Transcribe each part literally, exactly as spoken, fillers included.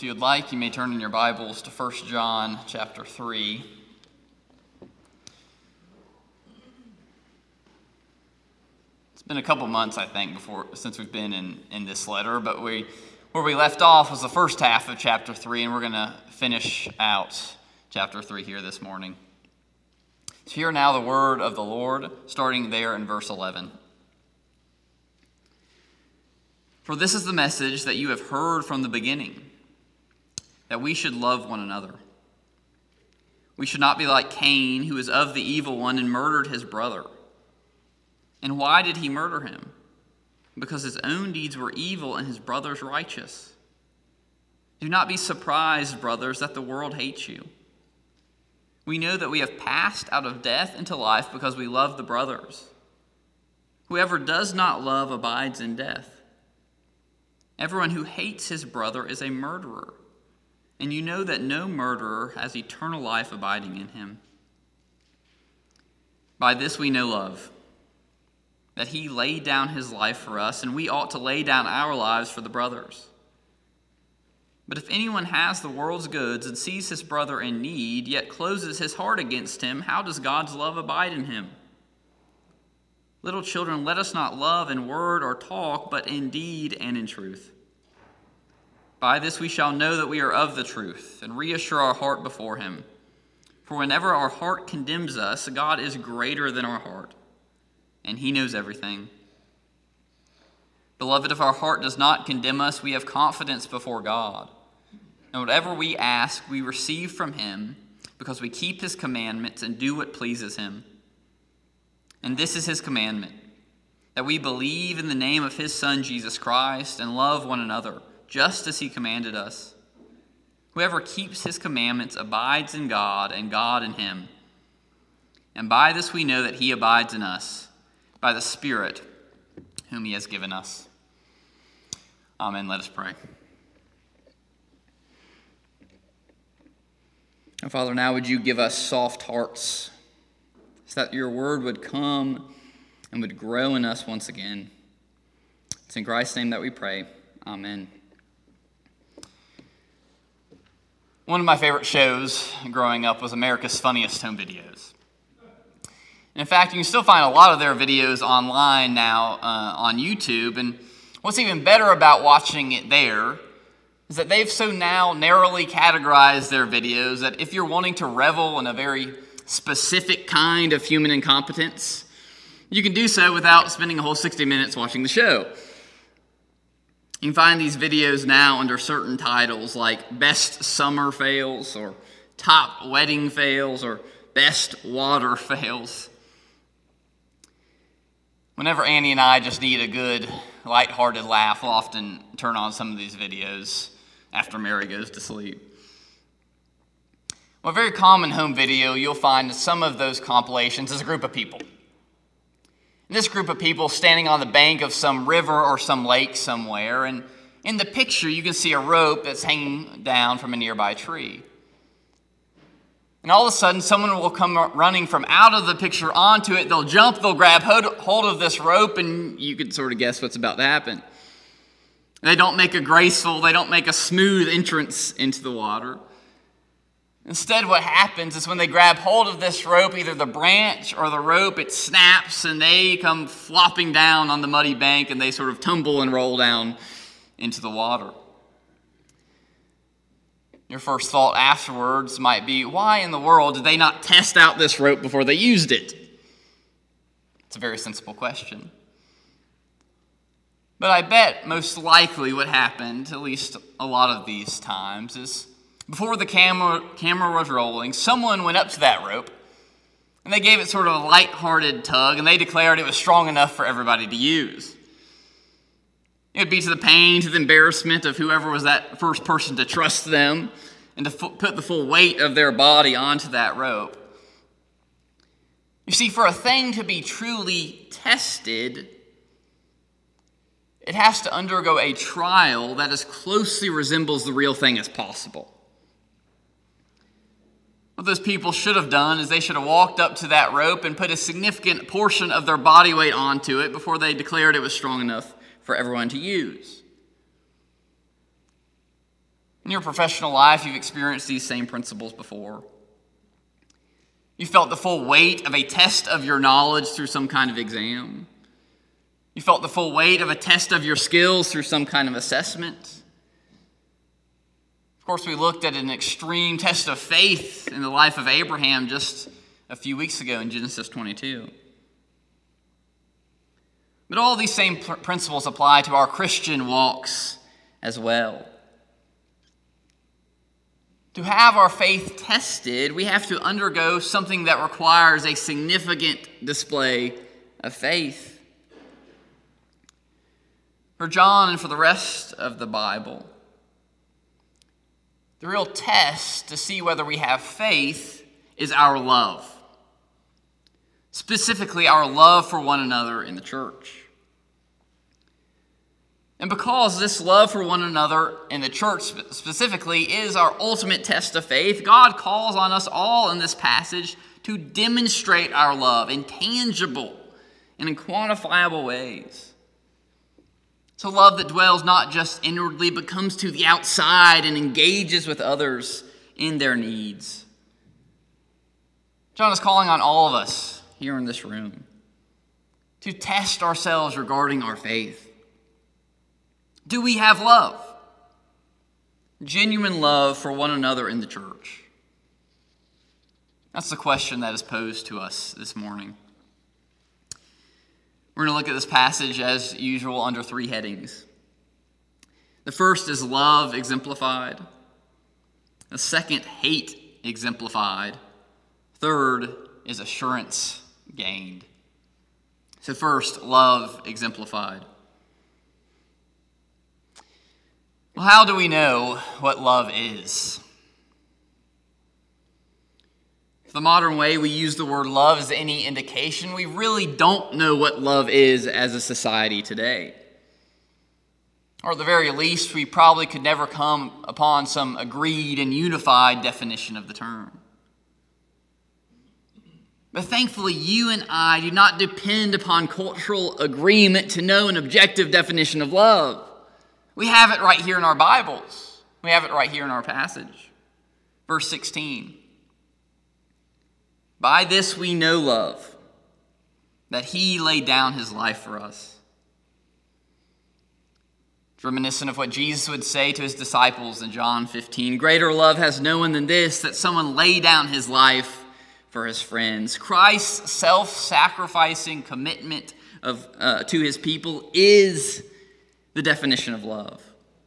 If you would like, you may turn in your Bibles to First John chapter three. It's been a couple months, I think, before since we've been in, in this letter, but we where we left off was the first half of chapter three, and we're going to finish out chapter three here this morning. So hear now the word of the Lord, starting there in verse eleven. For this is the message that you have heard from the beginning, that we should love one another. We should not be like Cain, who is of the evil one and murdered his brother. And why did he murder him? Because his own deeds were evil and his brother's righteous. Do not be surprised, brothers, that the world hates you. We know that we have passed out of death into life because we love the brothers. Whoever does not love abides in death. Everyone who hates his brother is a murderer. And you know that no murderer has eternal life abiding in him. By this we know love, that he laid down his life for us, and we ought to lay down our lives for the brothers. But if anyone has the world's goods and sees his brother in need, yet closes his heart against him, how does God's love abide in him? Little children, let us not love in word or talk, but in deed and in truth. By this we shall know that we are of the truth, and reassure our heart before him. For whenever our heart condemns us, God is greater than our heart, and he knows everything. Beloved, if our heart does not condemn us, we have confidence before God. And whatever we ask, we receive from him, because we keep his commandments and do what pleases him. And this is his commandment, that we believe in the name of his Son, Jesus Christ, and love one another, just as he commanded us. Whoever keeps his commandments abides in God, and God in him. And by this we know that he abides in us, by the Spirit whom he has given us. Amen. Let us pray. And Father, now would you give us soft hearts, so that your word would come and would grow in us once again. It's in Christ's name that we pray. Amen. One of my favorite shows growing up was America's Funniest Home Videos. In fact, you can still find a lot of their videos online now uh, on YouTube. And what's even better about watching it there is that they've so now narrowly categorized their videos that if you're wanting to revel in a very specific kind of human incompetence, you can do so without spending a whole sixty minutes watching the show. You can find these videos now under certain titles like Best Summer Fails, or Top Wedding Fails, or Best Water Fails. Whenever Annie and I just need a good, lighthearted laugh, we'll often turn on some of these videos after Mary goes to sleep. Well, a very common home video you'll find in some of those compilations is a group of people. And this group of people standing on the bank of some river or some lake somewhere, and in the picture you can see a rope that's hanging down from a nearby tree. And all of a sudden someone will come running from out of the picture onto it. They'll jump, they'll grab hold of this rope, and you can sort of guess what's about to happen. They don't make a graceful, they don't make a smooth entrance into the water. Instead, what happens is when they grab hold of this rope, either the branch or the rope, it snaps and they come flopping down on the muddy bank and they sort of tumble and roll down into the water. Your first thought afterwards might be, why in the world did they not test out this rope before they used it? It's a very sensible question. But I bet most likely what happened, at least a lot of these times, is before the camera, camera was rolling, someone went up to that rope, and they gave it sort of a light-hearted tug, and they declared it was strong enough for everybody to use. It would be to the pain, to the embarrassment of whoever was that first person to trust them, and to f- put the full weight of their body onto that rope. You see, for a thing to be truly tested, it has to undergo a trial that as closely resembles the real thing as possible. What those people should have done is they should have walked up to that rope and put a significant portion of their body weight onto it before they declared it was strong enough for everyone to use. In your professional life, you've experienced these same principles before. You felt the full weight of a test of your knowledge through some kind of exam. You felt the full weight of a test of your skills through some kind of assessment. Of course, we looked at an extreme test of faith in the life of Abraham just a few weeks ago in Genesis twenty-two. But all these same pr- principles apply to our Christian walks as well. To have our faith tested, we have to undergo something that requires a significant display of faith. For John and for the rest of the Bible, the real test to see whether we have faith is our love. Specifically, our love for one another in the church. And because this love for one another in the church specifically is our ultimate test of faith, God calls on us all in this passage to demonstrate our love in tangible and in quantifiable ways. It's a love that dwells not just inwardly, but comes to the outside and engages with others in their needs. John is calling on all of us here in this room to test ourselves regarding our faith. Do we have love? Genuine love for one another in the church? That's the question that is posed to us this morning. We're going to look at this passage as usual under three headings. The first is love exemplified. The second, hate exemplified. Third is assurance gained. So first, love exemplified. Well, how do we know what love is? If the modern way we use the word love is any indication, we really don't know what love is as a society today. Or at the very least, we probably could never come upon some agreed and unified definition of the term. But thankfully, you and I do not depend upon cultural agreement to know an objective definition of love. We have it right here in our Bibles. We have it right here in our passage. Verse sixteen. By this we know love, that he laid down his life for us. It's reminiscent of what Jesus would say to his disciples in John fifteen. Greater love has no one than this, that someone lay down his life for his friends. Christ's self-sacrificing commitment of uh, to his people is the definition of love.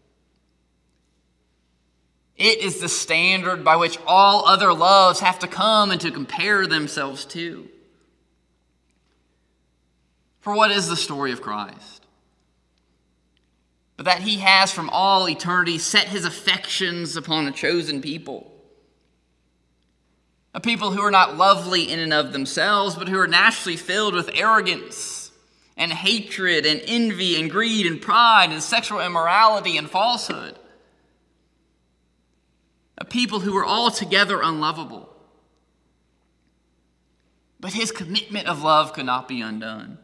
It is the standard by which all other loves have to come and to compare themselves to. For what is the story of Christ? But that he has from all eternity set his affections upon a chosen people. A people who are not lovely in and of themselves, but who are naturally filled with arrogance and hatred and envy and greed and pride and sexual immorality and falsehood. A people who are altogether unlovable. But his commitment of love could not be undone.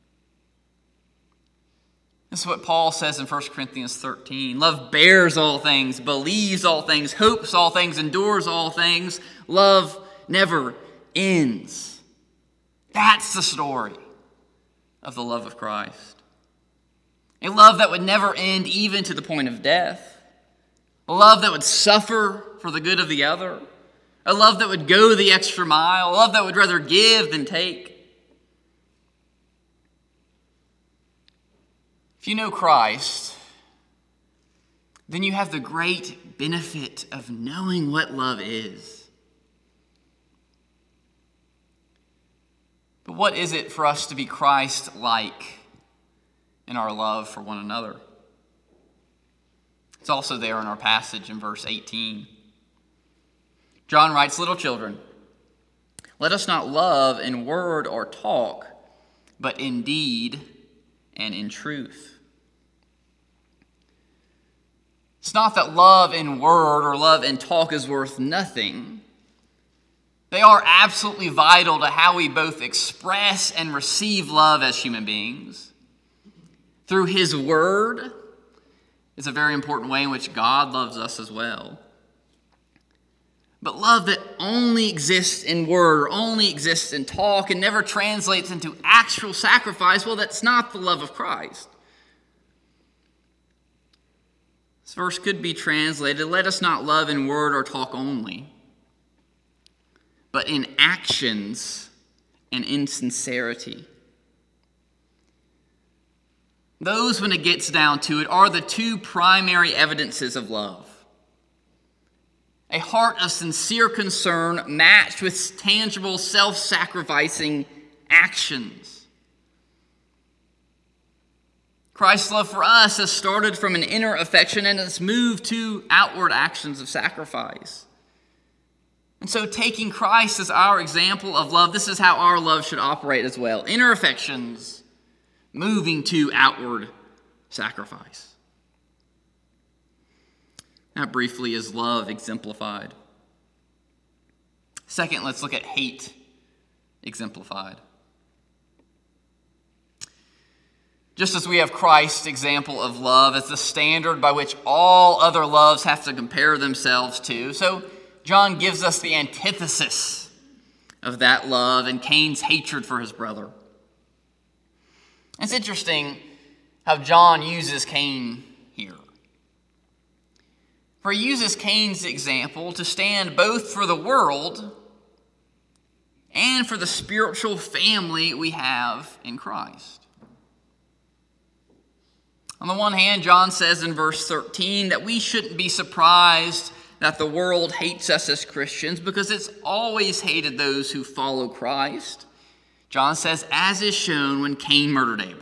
This is what Paul says in First Corinthians thirteen. Love bears all things, believes all things, hopes all things, endures all things. Love never ends. That's the story of the love of Christ. A love that would never end even to the point of death. A love that would suffer for the good of the other. A love that would go the extra mile. A love that would rather give than take. If you know Christ, then you have the great benefit of knowing what love is. But what is it for us to be Christ-like in our love for one another? It's also there in our passage in verse eighteen. John writes, little children, let us not love in word or talk, but in deed and in truth. It's not that love in word or love in talk is worth nothing. They are absolutely vital to how we both express and receive love as human beings. Through his word, is a very important way in which God loves us as well. But love that only exists in word, or only exists in talk, and never translates into actual sacrifice, well, that's not the love of Christ. This verse could be translated, let us not love in word or talk only, but in actions and in sincerity. Those, when it gets down to it, are the two primary evidences of love. A heart of sincere concern matched with tangible, self-sacrificing actions. Christ's love for us has started from an inner affection and has moved to outward actions of sacrifice. And so taking Christ as our example of love, this is how our love should operate as well. Inner affections moving to outward sacrifice. That briefly is love exemplified. Second, let's look at hate exemplified. Just as we have Christ's example of love as the standard by which all other loves have to compare themselves to, so John gives us the antithesis of that love and Cain's hatred for his brother. It's interesting how John uses Cain here. For he uses Cain's example to stand both for the world and for the spiritual family we have in Christ. On the one hand, John says in verse thirteen that we shouldn't be surprised that the world hates us as Christians because it's always hated those who follow Christ. John says, as is shown when Cain murdered Abel.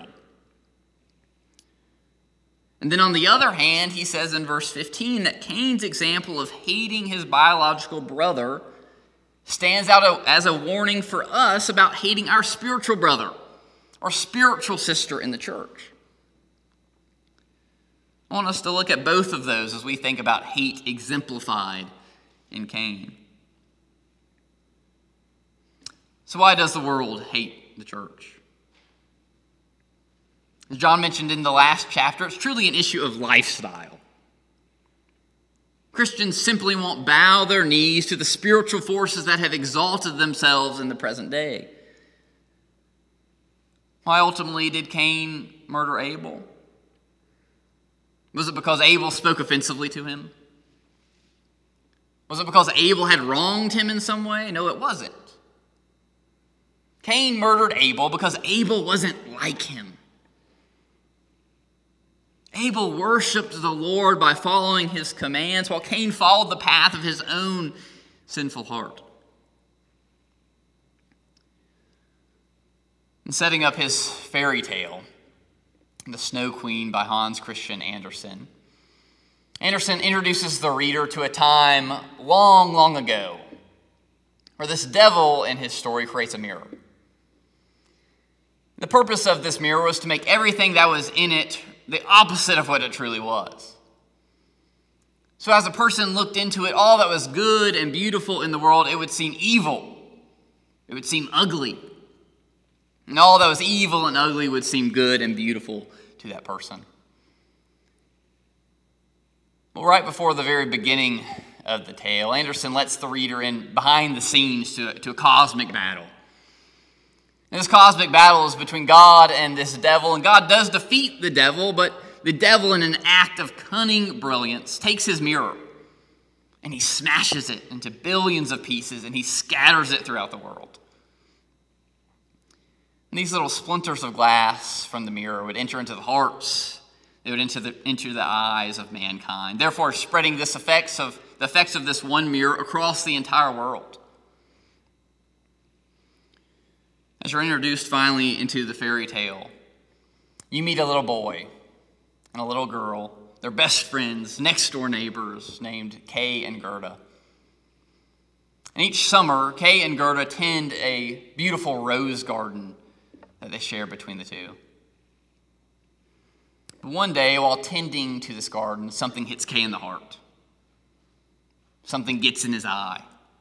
And then on the other hand, he says in verse fifteen that Cain's example of hating his biological brother stands out as a warning for us about hating our spiritual brother or spiritual sister in the church. I want us to look at both of those as we think about hate exemplified in Cain. So why does the world hate the church? As John mentioned in the last chapter, it's truly an issue of lifestyle. Christians simply won't bow their knees to the spiritual forces that have exalted themselves in the present day. Why ultimately did Cain murder Abel? Was it because Abel spoke offensively to him? Was it because Abel had wronged him in some way? No, it wasn't. Cain murdered Abel because Abel wasn't like him. Abel worshiped the Lord by following his commands, while Cain followed the path of his own sinful heart. In setting up his fairy tale, The Snow Queen by Hans Christian Andersen, Andersen introduces the reader to a time long, long ago where this devil in his story creates a mirror. The purpose of this mirror was to make everything that was in it the opposite of what it truly was. So as a person looked into it, all that was good and beautiful in the world, it would seem evil. It would seem ugly. And all that was evil and ugly would seem good and beautiful to that person. Well, right before the very beginning of the tale, Andersen lets the reader in behind the scenes to, to a cosmic battle. And this cosmic battle is between God and this devil, and God does defeat the devil, but the devil, in an act of cunning brilliance, takes his mirror and he smashes it into billions of pieces and he scatters it throughout the world. And these little splinters of glass from the mirror would enter into the hearts, they would enter the, enter the eyes of mankind, therefore spreading this effects of, the effects of this one mirror across the entire world. As you're introduced finally into the fairy tale, you meet a little boy and a little girl. They're best friends, next-door neighbors named Kay and Gerda. And each summer, Kay and Gerda tend a beautiful rose garden that they share between the two. But one day, while tending to this garden, something hits Kay in the heart. Something gets in his eye.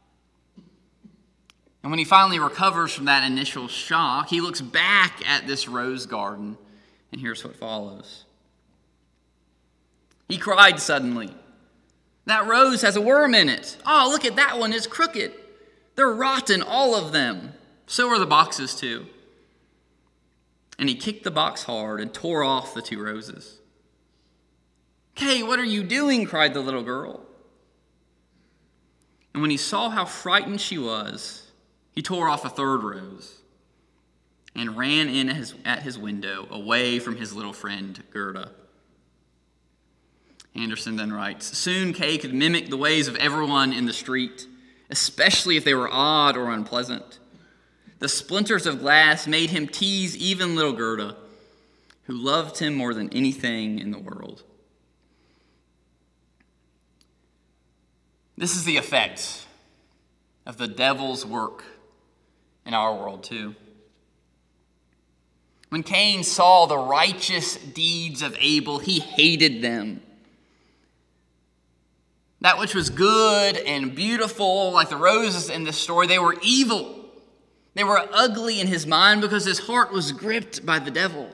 And when he finally recovers from that initial shock, he looks back at this rose garden, and here's what follows. He cried suddenly, "That rose has a worm in it. Oh, look at that one, it's crooked. They're rotten, all of them. So are the boxes too." And he kicked the box hard and tore off the two roses. "Kay, what are you doing?" cried the little girl. And when he saw how frightened she was, he tore off a third rose and ran in at his, at his window, away from his little friend, Gerda. Anderson then writes, "Soon Kay could mimic the ways of everyone in the street, especially if they were odd or unpleasant. The splinters of glass made him tease even little Gerda, who loved him more than anything in the world." This is the effect of the devil's work in our world too. When Cain saw the righteous deeds of Abel, he hated them. That which was good and beautiful, like the roses in this story, they were evil. They were ugly in his mind because his heart was gripped by the devil.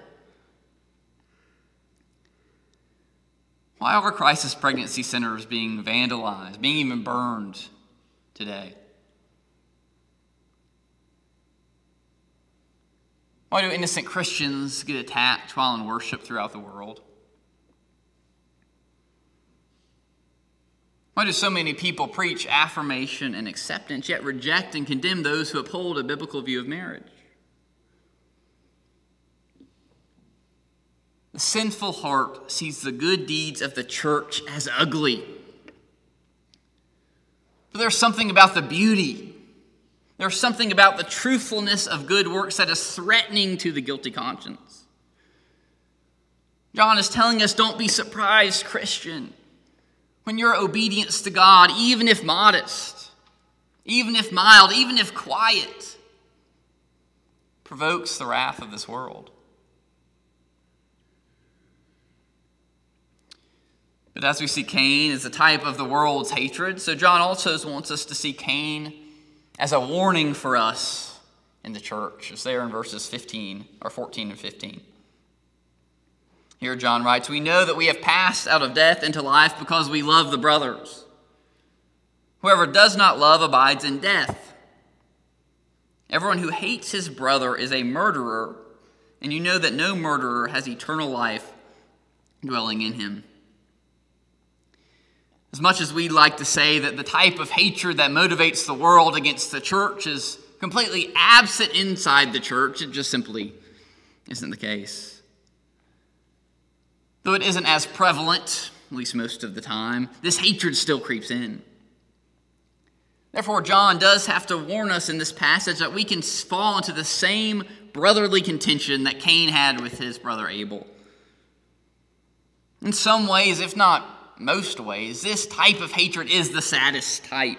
Why are crisis pregnancy centers being vandalized, being even burned today? Why do innocent Christians get attacked while in worship throughout the world? Why do so many people preach affirmation and acceptance, yet reject and condemn those who uphold a biblical view of marriage? The sinful heart sees the good deeds of the church as ugly. But there's something about the beauty. There's something about the truthfulness of good works that is threatening to the guilty conscience. John is telling us, don't be surprised, Christian, when your obedience to God, even if modest, even if mild, even if quiet, provokes the wrath of this world. But as we see Cain as a type of the world's hatred, so John also wants us to see Cain as a warning for us in the church. It's there in verses fifteen or fourteen and fifteen. Here John writes, "We know that we have passed out of death into life because we love the brothers. Whoever does not love abides in death. Everyone who hates his brother is a murderer, and you know that no murderer has eternal life dwelling in him." As much as we like to say that the type of hatred that motivates the world against the church is completely absent inside the church, it just simply isn't the case. Though it isn't as prevalent, at least most of the time, this hatred still creeps in. Therefore, John does have to warn us in this passage that we can fall into the same brotherly contention that Cain had with his brother Abel. In some ways, if not most ways, this type of hatred is the saddest type.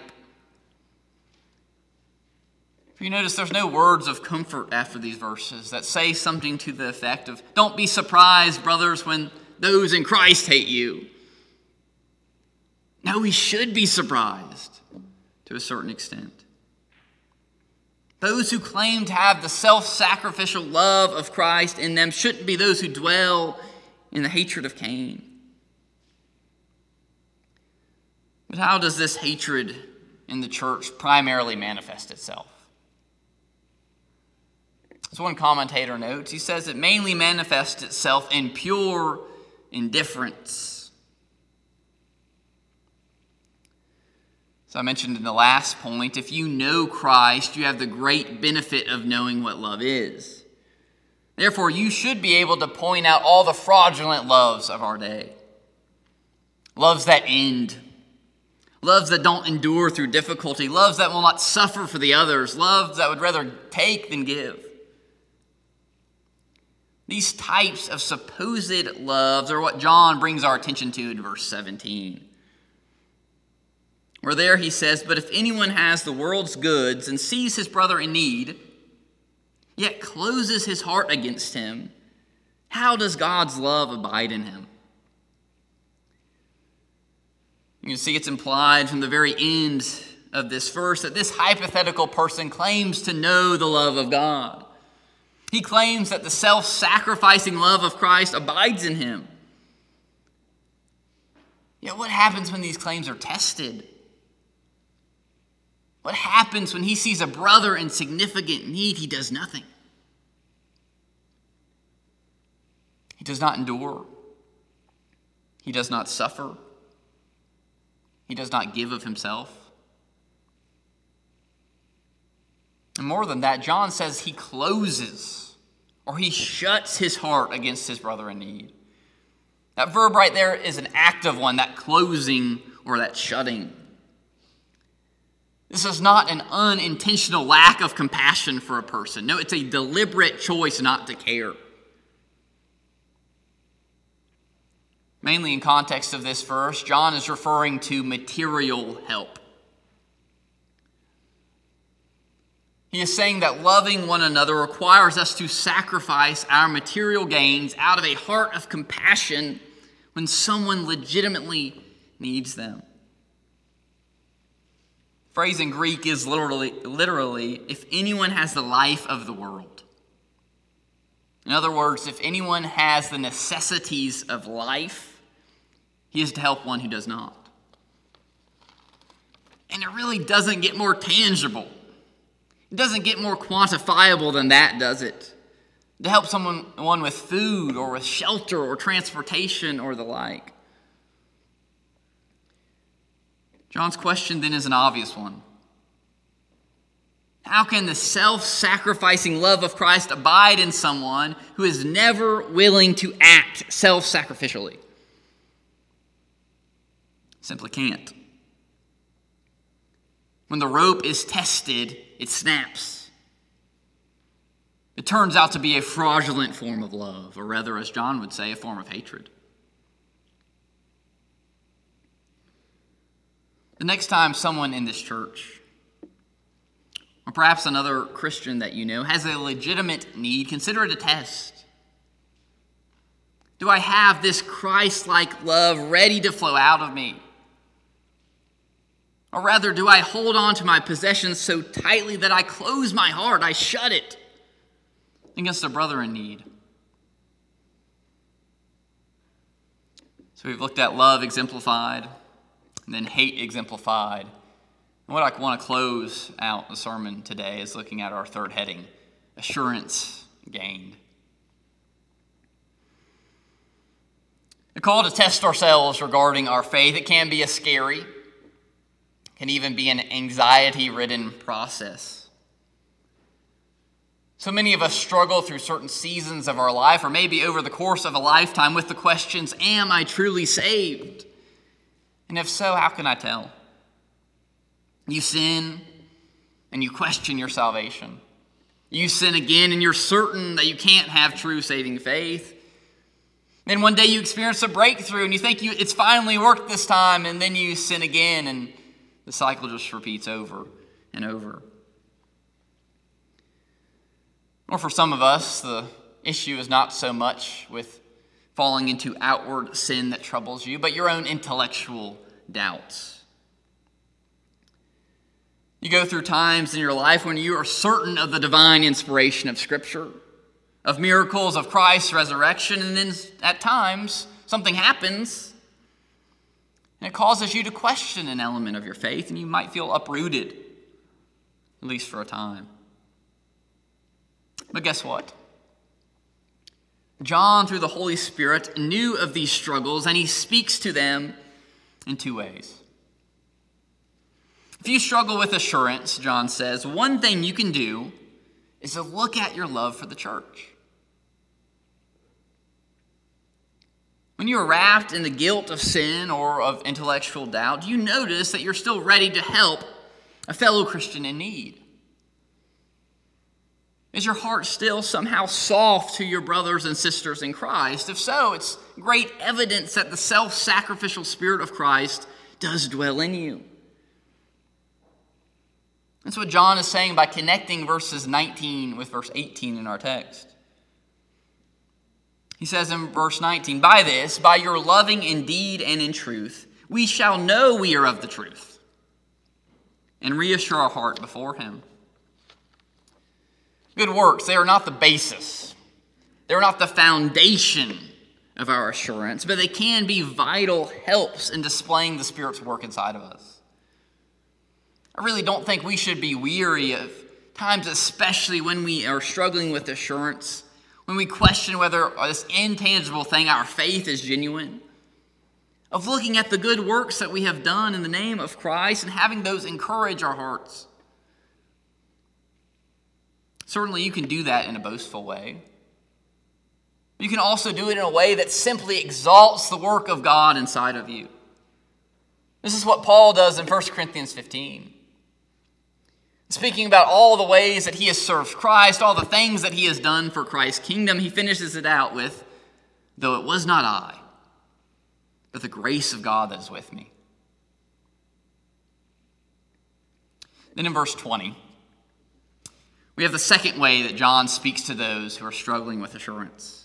If you notice, there's no words of comfort after these verses that say something to the effect of, "Don't be surprised, brothers, when those in Christ hate you." No, we should be surprised to a certain extent. Those who claim to have the self-sacrificial love of Christ in them shouldn't be those who dwell in the hatred of Cain. But how does this hatred in the church primarily manifest itself? As one commentator notes, he says it mainly manifests itself in pure indifference. So I mentioned in the last point, if you know Christ, you have the great benefit of knowing what love is. Therefore, you should be able to point out all the fraudulent loves of our day. Loves that end. Loves that don't endure through difficulty. Loves that will not suffer for the others. Loves that would rather take than give. These types of supposed loves are what John brings our attention to in verse seventeen. Where there he says, "But if anyone has the world's goods and sees his brother in need, yet closes his heart against him, how does God's love abide in him?" You can see it's implied from the very end of this verse that this hypothetical person claims to know the love of God. He claims that the self-sacrificing love of Christ abides in him. Yet what happens when these claims are tested? What happens when he sees a brother in significant need? He does nothing. He does not endure. He does not suffer. He does not give of himself. And more than that, John says he closes or he shuts his heart against his brother in need. That verb right there is an active one, that closing or that shutting. This is not an unintentional lack of compassion for a person. No, it's a deliberate choice not to care. Mainly in context of this verse, John is referring to material help. He is saying that loving one another requires us to sacrifice our material gains out of a heart of compassion when someone legitimately needs them. The phrase in Greek is literally, literally, if anyone has the life of the world. In other words, if anyone has the necessities of life, he is to help one who does not. And it really doesn't get more tangible. It doesn't get more quantifiable than that, does it? To help someone one with food or with shelter or transportation or the like. John's question then is an obvious one. How can the self-sacrificing love of Christ abide in someone who is never willing to act self-sacrificially? Simply can't. When the rope is tested, it snaps. It turns out to be a fraudulent form of love, or rather, as John would say, a form of hatred. The next time someone in this church, or perhaps another Christian that you know, has a legitimate need, consider it a test. Do I have this Christ-like love ready to flow out of me? Or rather, do I hold on to my possessions so tightly that I close my heart, I shut it against a brother in need? So we've looked at love exemplified, and then hate exemplified. And what I want to close out the sermon today is looking at our third heading, assurance gained. The call to test ourselves regarding our faith, it can be a scary, can even be an anxiety-ridden process. So many of us struggle through certain seasons of our life, or maybe over the course of a lifetime, with the questions, am I truly saved? And if so, how can I tell? You sin, and you question your salvation. You sin again, and you're certain that you can't have true saving faith. Then one day you experience a breakthrough, and you think you, it's finally worked this time, and then you sin again, and the cycle just repeats over and over. Or for some of us, the issue is not so much with falling into outward sin that troubles you, but your own intellectual doubts. You go through times in your life when you are certain of the divine inspiration of Scripture, of miracles, of Christ's resurrection, and then at times something happens and it causes you to question an element of your faith, and you might feel uprooted, at least for a time. But guess what? John, through the Holy Spirit, knew of these struggles, and he speaks to them in two ways. If you struggle with assurance, John says, one thing you can do is to look at your love for the church. When you are wrapped in the guilt of sin or of intellectual doubt, do you notice that you're still ready to help a fellow Christian in need? Is your heart still somehow soft to your brothers and sisters in Christ? If so, it's great evidence that the self-sacrificial Spirit of Christ does dwell in you. That's what John is saying by connecting verses nineteen with verse eighteen in our text. He says in verse nineteen, by this, by your loving in deed and in truth, we shall know we are of the truth, and reassure our heart before him. Good works, they are not the basis. They are not the foundation of our assurance, but they can be vital helps in displaying the Spirit's work inside of us. I really don't think we should be weary of times, especially when we are struggling with assurance, when we question whether this intangible thing, our faith, is genuine, of looking at the good works that we have done in the name of Christ and having those encourage our hearts. Certainly you can do that in a boastful way. You can also do it in a way that simply exalts the work of God inside of you. This is what Paul does in First Corinthians fifteen. Speaking about all the ways that he has served Christ, all the things that he has done for Christ's kingdom, he finishes it out with, though it was not I, but the grace of God that is with me. Then in verse twenty, we have the second way that John speaks to those who are struggling with assurance.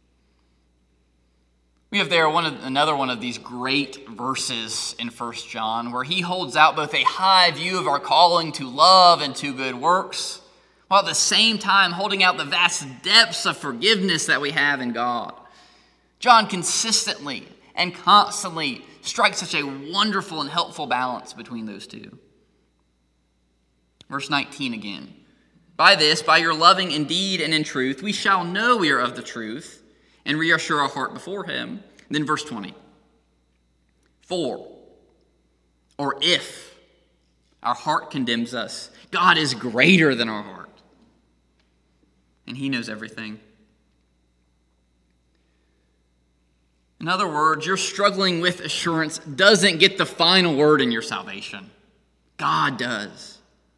We have there one of, another one of these great verses in First John where he holds out both a high view of our calling to love and to good works, while at the same time holding out the vast depths of forgiveness that we have in God. John consistently and constantly strikes such a wonderful and helpful balance between those two. Verse nineteen again. By this, by your loving in deed and in truth, we shall know we are of the truth, and reassure our heart before him. And then verse twenty. For, or if, our heart condemns us, God is greater than our heart, and he knows everything. In other words, your struggling with assurance doesn't get the final word in your salvation. God does.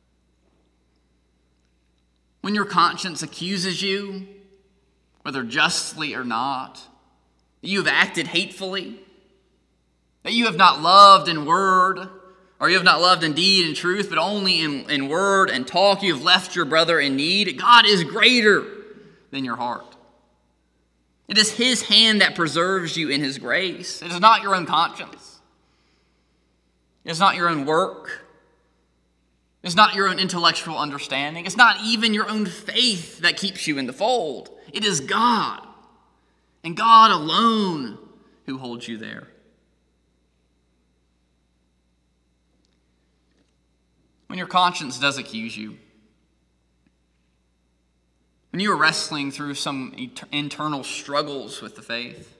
When your conscience accuses you, whether justly or not, that you have acted hatefully, that you have not loved in word, or you have not loved in deed and truth, but only in, in word and talk, you have left your brother in need, God is greater than your heart. It is his hand that preserves you in his grace. It is not your own conscience. It is not your own work. It's not your own intellectual understanding. It's not even your own faith that keeps you in the fold. It is God, and God alone, who holds you there. When your conscience does accuse you, when you are wrestling through some internal struggles with the faith,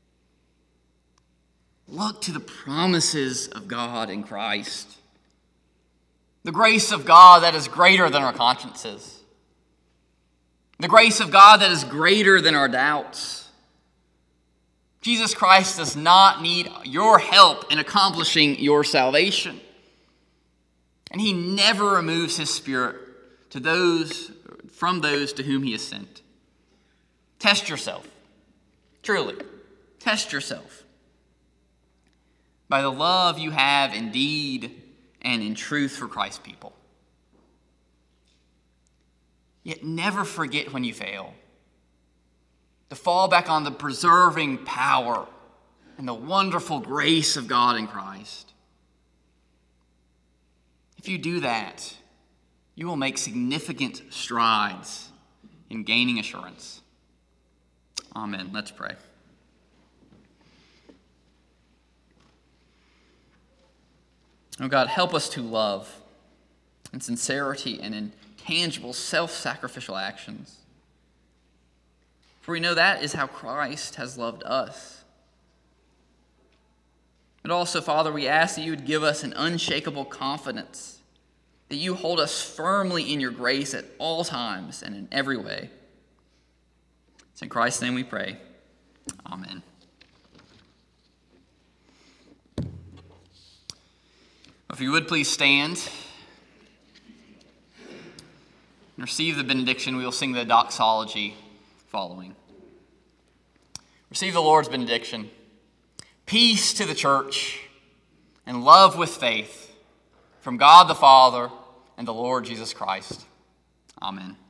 look to the promises of God in Christ. The grace of God that is greater than our consciences. The grace of God that is greater than our doubts. Jesus Christ does not need your help in accomplishing your salvation. And he never removes his Spirit to those, from those to whom he is sent. Test yourself. Truly, test yourself. By the love you have in deed and in truth for Christ's people. Yet never forget when you fail to fall back on the preserving power and the wonderful grace of God in Christ. If you do that, you will make significant strides in gaining assurance. Amen. Let's pray. Oh God, help us to love in sincerity and in tangible, self-sacrificial actions. For we know that is how Christ has loved us. But also, Father, we ask that you would give us an unshakable confidence, that you hold us firmly in your grace at all times and in every way. It's in Christ's name we pray. Amen. If you would please stand and receive the benediction, we will sing the doxology following. Receive the Lord's benediction. Peace to the church and love with faith from God the Father and the Lord Jesus Christ. Amen.